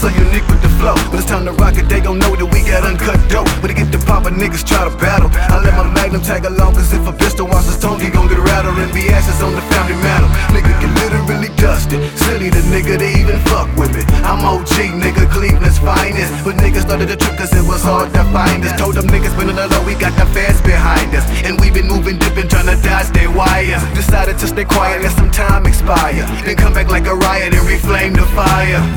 so unique with the flow. When it's time to rock it, they gon' know that we got uncut dope. When it get to poppin', niggas try to battle. I let my magnum tag along, cause if a pistol wants his tongue, he gon' get rattled and be ashes on the family mantle. Nigga get literally dusted. Silly the nigga to even fuck with me. I'm OG, nigga, Cleveland's finest. But niggas started to trip cause it was hard to find us. Told them niggas been on the low, we got the fans behind us. And we been moving, dipping, trying to dodge their wires. Decided to stay quiet, let some time expire. Then come back like a riot and reflame the fire.